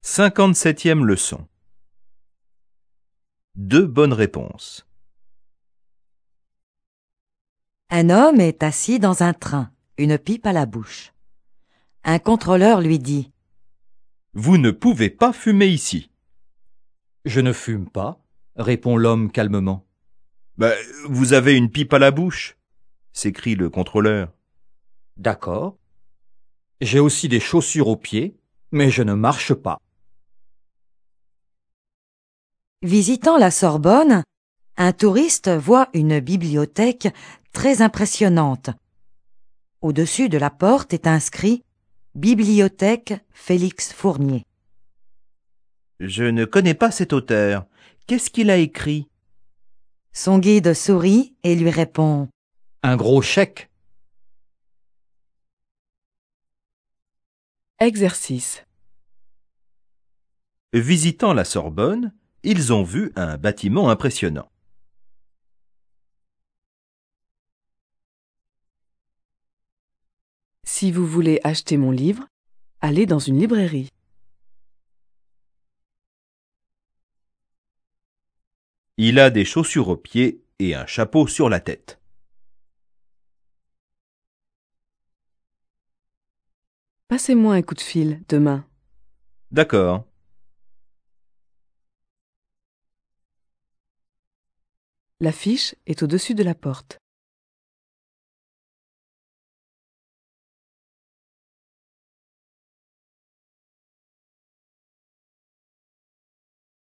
57e leçon. Deux bonnes réponses. Un homme est assis dans un train, une pipe à la bouche. Un contrôleur lui dit Vous ne pouvez pas fumer ici. Je ne fume pas, répond l'homme calmement. Ben, vous avez une pipe à la bouche, s'écrie le contrôleur. D'accord. J'ai aussi des chaussures aux pieds, mais je ne marche pas. « Visitant la Sorbonne, un touriste voit une bibliothèque très impressionnante. Au-dessus de la porte est inscrit « Bibliothèque Félix Fournier ». Je ne connais pas cet auteur. Qu'est-ce qu'il a écrit? Son guide sourit et lui répond Un gros chèque. Exercice. Visitant la Sorbonne, ils ont vu un bâtiment impressionnant. Si vous voulez acheter mon livre, allez dans une librairie. Il a des chaussures aux pieds et un chapeau sur la tête. Passez-moi un coup de fil demain. D'accord. L'affiche est au-dessus de la porte.